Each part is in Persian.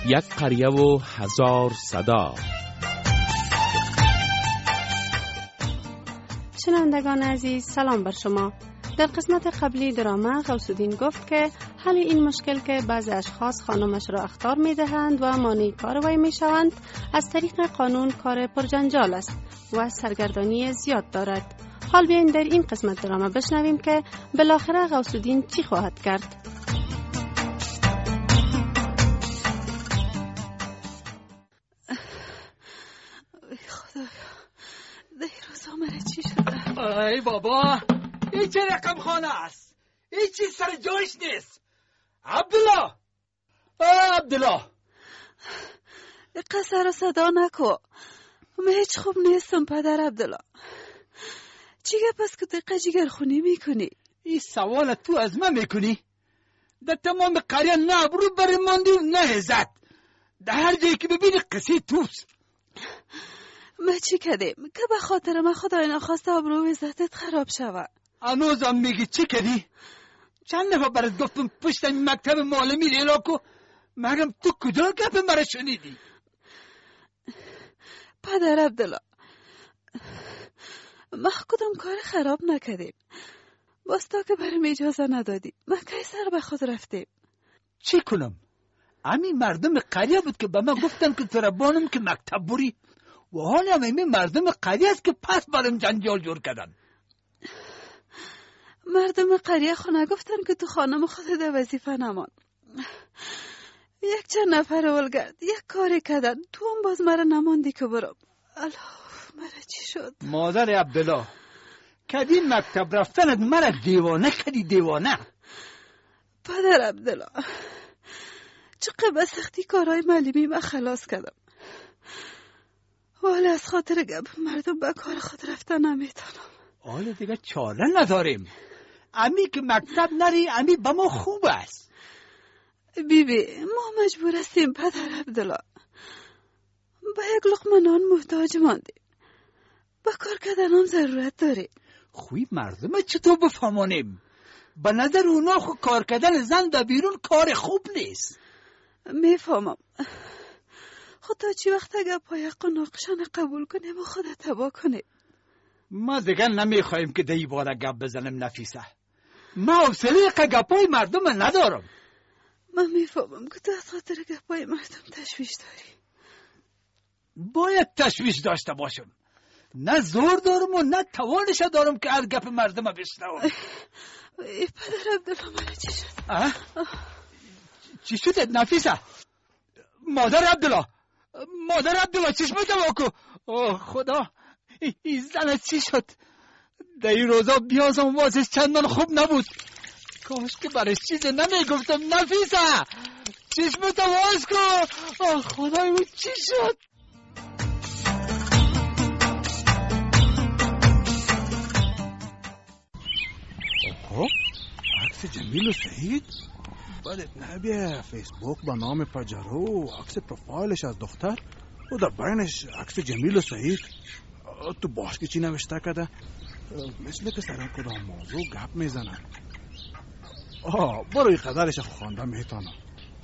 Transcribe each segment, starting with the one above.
یک قریه و هزار صدا. شنوندگان عزیز، سلام بر شما. در قسمت قبلی درامه غوث‌الدین گفت که حل این مشکل که بعضی اشخاص خانمش را اخطار می دهند و مانع کار وی می شوند از طریق قانون کار پرجنجال است و سرگردانی زیاد دارد. حال بیاین در این قسمت درامه بشنویم که بالاخره غوث‌الدین چی خواهد کرد. خدایا، ده روزا مرا چی شده؟ ای بابا، این چه رقم خانه است؟ این چی سر جایش نیست؟ عبدالله، عبدالله، قصر صدا نکو. من هیچ خوب نیستم پدر عبدالله. چیگه پس که دقیقه جگر خونی میکنی؟ این سوال تو از من میکنی؟ در تمام قریه نه ابرو بر ماندی نه عزت. در هر جایی که ببینی قصه توست. من چی کردیم که به خاطر من خدای نخواسته ابرو و عزتت خراب شود؟ هنوزم میگی چی کردی؟ چند نفر برات گفتم پشت مکتب معلمی لیلا کو، مگم تو کجا گپ مرا شنیدی؟ پدر عبدالله، ما کدام کار خراب نکردیم. باستا که برام اجازه ندادی ما کی سر به خود رفتیم. چی کنم؟ امی مردم قریه بود که به من گفتن که تربانم که مکتب بری و حالی هم امی مردم قریه است که پس برام جنجال جور کردن. مردم قریه خونه گفتن که تو خانم خود ده وظیفه نمان. یک چند نفر اولگرد یک کاری کردن، تو هم باز مرا نماندی که برم. الله، مرا چی شد؟ مادر عبدالله، کدی مکتب رفتنت مرا دیوانه کدی دیوانه. پدر عبدالله، چقدر به سختی کارهای معلمی من خلاص کردم، ولی از خاطر گپ مردم به کار خود رفتن نمیتونم. حالا دیگه چاره نداریم. امی که مکتب نری امی به ما خوب است. بیبی، ما مجبور هستیم پدر عبدالله. به یک لقمه نان محتاج ماندیم. به کار کردن هم ضرورت داریم. خوی مردم چطور بفهمانیم؟ به نظر اونا خود کار کردن زن در بیرون کار خوب نیست. میفهمم. خود تا چی وقت اگر پایق و ناقشان قبول کنیم و خودت تبا کنیم. ما دیگر نمیخوایم که دی باره گپ بزنم نفیسه. ما حوصله گپای مردم ندارم. من میفهمم که تو از خاطر گپای مردم تشویش داری. باید تشویش داشته باشم. نه زور دارم و نه توانش دارم که از گپ مردم بشنوم. پدر عبدالله، مرا چی شد؟ چی شده نفیسه؟ مادر عبدالله، مادر عبدالله، چشمت واکو. اوه خدا، این زن چی شد؟ در این روزا بیازم واسش چندان خوب نبود. کاش که برش چیز نمیگفتم. نفیسه، چشمت واز کو. اوه خدای او چی شد؟ اوه، عکس جمیل و سعید؟ بعد نبیه فیسبوک با نام پجرو، عکس پروفایلش از دختر و در بینش عکس جمیل و سعید. تو باش که چی نوشته کده؟ مثل که سر کدام موضوع گپ میزنن. بروی خدرش خوانده میتونم.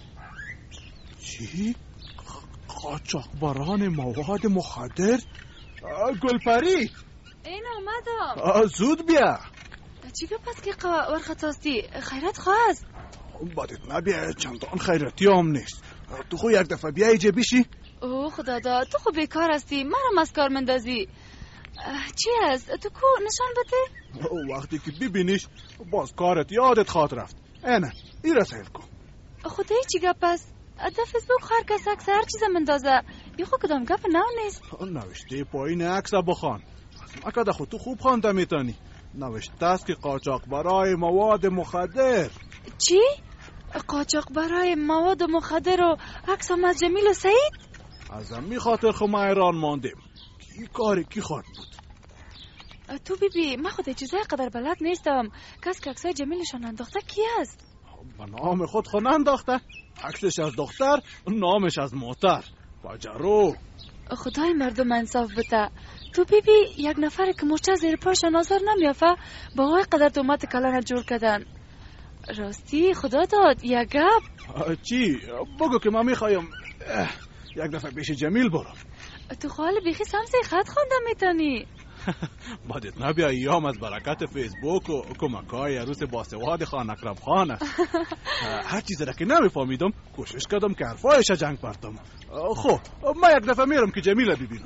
چی؟ قاچاقبران مواد مخدر؟ گلپری این آمدم. زود بیا. چیگه پس که ورخطاستی خیرت خواست؟ بعدت نبیه چندان خیرتی هم نیست. تو خو یک دفعه بیایی جه بیشی؟ اوه خدا دا، تو خو بیکار هستی، مرم از کار مندازی. چی هست؟ تو کو نشان بده؟ وقتی که ببینیش باز کارت یادت خواد رفت. اینه این رسیل کن. خدایی چی گپ است؟ در فیسبوک هر کس عکس هر چیز مندازه. یه خو کدام گپ نو نیست. نوشته پایین عکس بخوان. اکده خود تو خوب خوانده میتونی. نوشته است که قاچاق برای مواد مخدر. چی؟ قاچاق برای مواد مخدر و عکس هم از جمیل و سعید؟ از همین خاطر خو ما ایران ماندیم. کی کاری کی خواهد بود؟ تو بیبی، من خود چیزای قدر بلد نیستم. کس که عکسای جمیلشان انداخته کی است؟ به نام خود خو ننداخته. عکسش از دختر، نامش از موتر. پجرو. خدای مردم انصاف بده. تو بیبی یک نفر که مرچه زیر پاش نظر نمیافه با آقای قدر تومت کلن جور کردن. راستی خدا داد یک گپ. چی؟ بگو که من میخوایم یک دفعه پیش جمیل برو. تو خال بیخی سمسه خط خوندم میتونی. بعدت نبیا ایام از برکت فیسبوک و کمکای عروس باسواد خان اکرم خانه. هر چیز را که نمیفهمیدم کوشش کردم که حرفایش جنگ پرتم. خب ما یک دفعه میرم که جمیل ببینم.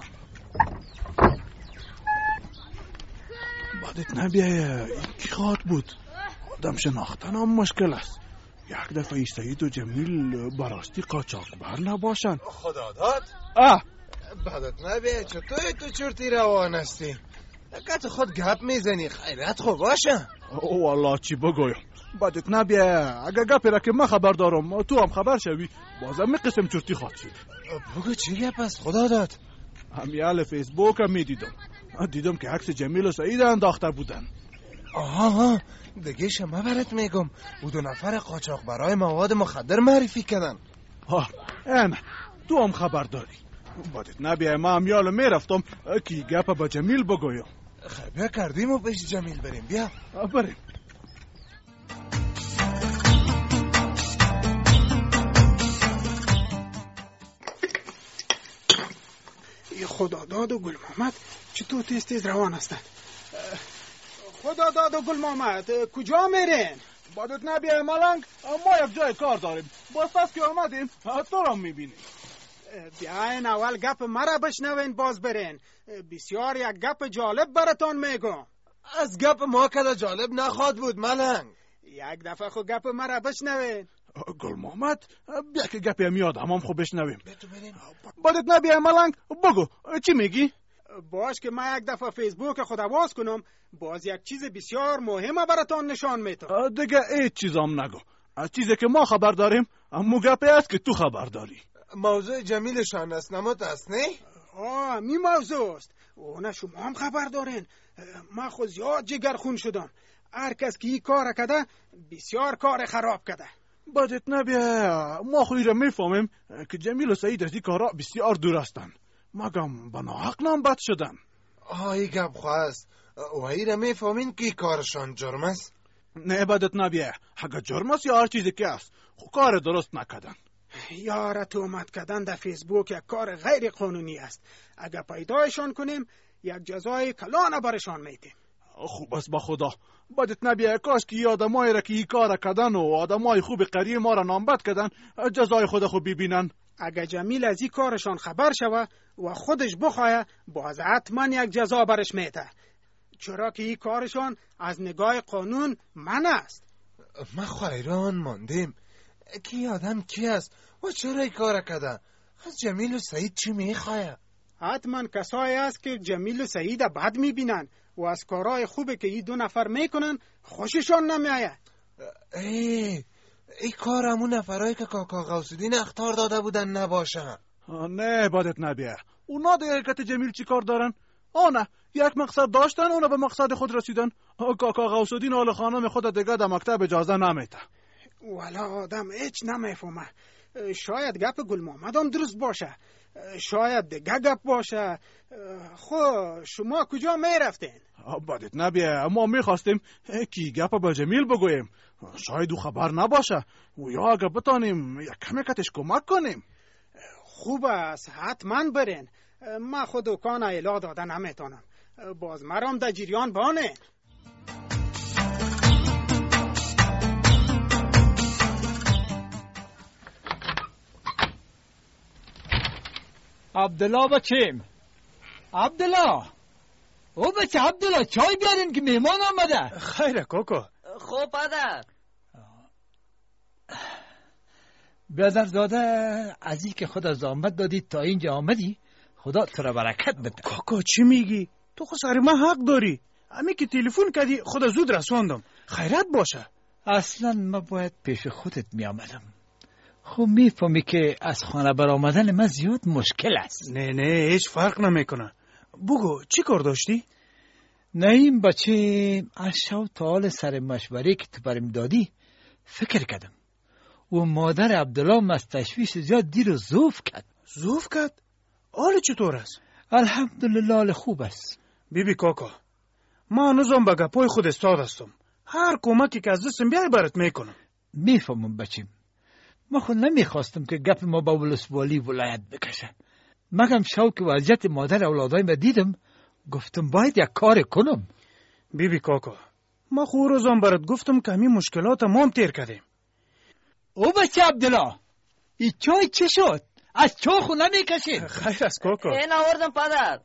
بعدت نبیا این کی خواهد بود؟ آدم شناختن هم مشکل است. یک دفعه سعید و جمیل براستی قاچاقبر نباشن. خدا داد. بعدت نبیا چطوری تو چرتی روان هستی؟ لکت خود گپ میزنی خیرت خوب باشه. والله چی بگویم. بعدت نبیا اگه گپی را که من خبر دارم تو هم خبر شوی بازم می قسم چرتی خواد شد. بگو چی گپ است خدا داد؟ همیال فیسبوک هم دیدم که عکس جمیل و سعید انداخته بودن. آها دیگه شما برات میگم او دو نفر قاچاق برای مواد مخدر معرفی کردن. نه تو هم خبر داری. بعدت نبیا ما همیال میرفتم که گپ با جمیل بگویم. خیلی کردیم و پیش جمیل بریم. بیا بریم. خدا داد و گل محمد چطور تیز روان هستن؟ خدا داد و گل محمد کجا میرین؟ بعدت نبیا ملنگ ما یک جای کار داریم. باز پس که آمدیم تو را میبینیم. بیاین اول گپ مرا بشنوین باز برین. بسیار یک گپ جالب براتان میگم. از گپ ما کده جالب نخواد بود ملنگ. یک دفعه خو گپ مرا بشنوین. گل محمد بیا که گپی میاد هم خو بشنویم. بعدت نبیا ملنگ بگو چی میگی؟ باش که ما یک دفعه فیسبوک خود باز کنم باز یک چیز بسیار مهمه براتان نشان میتم. دیگه هیچ چیزام نگو. از چیزی که ما خبر داریم همون گپی است که تو خبر داری. موضوع جمیلشان است نمات است نه؟ می موضوع است. اونا شما هم خبر دارین. ما خود زیاد جگرخون شدم. هر کس که این کار کده بسیار کار خراب کده. بعدت نبیا ما خوی را میفهمیم که جمیل و سعید از این کارا بسیار دور هستن. مگم بناحق نام بد شدن. ای گپ خواست و ای را میفهمین که کارشان جرم است؟ نه بعدت نبیا اگه جرم است یا هر چیزی که است خو کار درست نکدن. یاره تهمت کردن در فیسبوک یک کار غیر قانونی است. اگه پیدایشان کنیم یک جزای کلانه برشان میدیم. خوب است با خدا. بعدت نبیا کاش که آدمایی را که این کار کردن و آدمای خوب قریه ما را نامبد کردن جزای خود خود ببینن. اگه جمیل از این کارشان خبر شوه و خودش بخواه باز حتما یک جزا برش میده. چرا که این کارشان از نگاه قانون من است. ما خیران ماندیم کی آدم کی است و چرا این کار کرده؟ از جمیل و سعید چی میخواه؟ حتما کسایی است که جمیل و سعید بد میبینن و از کارهای خوبه که این دو نفر میکنن خوششان نمیآید. ای کار همون نفرهایی که کاکا غوث‌الدین اخطار داده بودن نباشه. نه بعدت نبیا اونا دیگه حرکت جمیل چی کار دارن؟ آنه یک مقصد داشتن اونا به مقصد خود رسیدن. کاکا غوث‌الدین آل خانم خود دیگه در مکتب اجازه نمیده. والا آدم هیچ نمیفهمه. شاید گپ گل محمد هم درست باشه، شاید دیگه گپ باشه. خو شما کجا میرفتین؟ بعدت نبیا ما میخواستیم که گپ با جمیل بگویم. شاید او خبر نباشه و یا اگه بتانیم یک کمی کتش کمک کنیم. خوب است حتما برین. ما خود دکان اعلا داده نمیتونم. باز مرام در جریان بانه. عبدالله بچیم عبدالله او بچه عبدالله چای بیارین که مهمان آمده. خیره کوکو. خوب پدر. برادر زاده از این که خود از آمد دادی تا اینجا آمدی خدا تو را برکت بده. کوکو چی میگی؟ تو خود سر من حق داری. امی که تلفن کردی خدا زود رسوندم. خیرت باشه. اصلا ما باید پیش خودت می آمدم. خب میفهمی که از خانه برآمدن من زیاد مشکل است. نه هیچ فرق نمیکنه. بگو چی کار داشتی؟ نیم بچه از شب تا حال سر مشوره که تو برم دادی فکر کردم و مادر عبدالله از تشویش زیاد دیر و زوف کرد. زوف کرد؟ حال چطور است؟ الحمدلله حال خوب است. بیبی کاکا ما هنوزم به گپای خود استاد هستم. هر کمکی که از دستم بیای برات میکنم. میفهمم بچیم. ما خود نمیخواستم که گپ ما با ولسوالی ولایت بکشه. مگم شوق وضعیت مادر اولادای ما دیدم، گفتم باید یک کار کنم. بیبی کاکا، ما خو روزان برات گفتم که همین مشکلات ما هم تیر کردیم. او بچه عبدالله، این چای چه شد؟ از چای خو نمیکشید؟ خیر است کاکا. این آوردم پدر.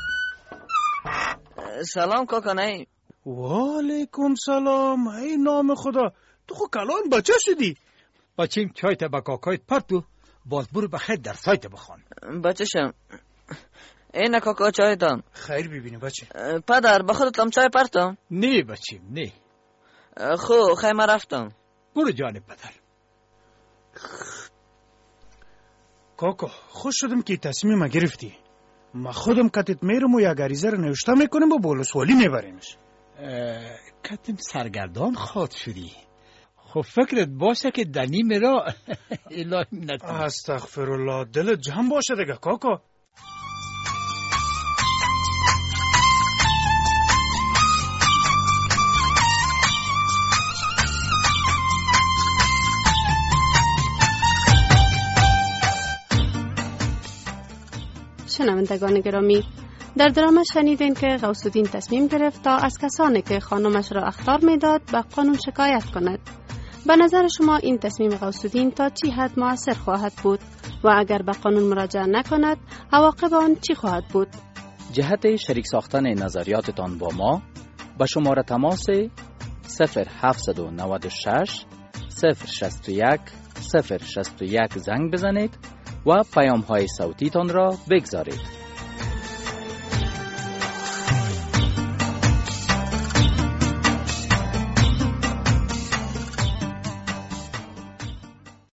سلام کاکا. نه وعلیکم سلام. ای نام خدا، تو خو کلان بچه شدی. بچیم چای تا با کاکایت پرتو، باز برو بخیر در سایت بخوان. بچه شم. این کاکا چای تان. خیر ببینی بچه. پدر به خودتم چای پرتم؟ نه بچیم نه. خو خیمه رفتم. برو جان پدر. کاکا خوش شدم که تصمیم گرفتی. ما خودم کتت میرم و یک عریضه رو نوشته میکنیم و بولسوالی میبریمش. کتم سرگردان خواد شدی. خب فکرت باشه که دنی میرا الهی نکنی. استغفرالله، دلت جمع باشه دیگه کاکا. شنوندگان گرامی، در درام شنیدین که غوث الدین تصمیم گرفت تا از کسانی که خانمش را اخطار میداد به قانون شکایت کند. به نظر شما این تصمیم غوث الدین تا چی حد مؤثر خواهد بود و اگر به قانون مراجعه نکند عواقب آن چی خواهد بود؟ جهت شریک ساختن نظریاتتان با ما به شماره تماس 0796 061 061 زنگ بزنید و پیام های صوتیتان را بگذارید.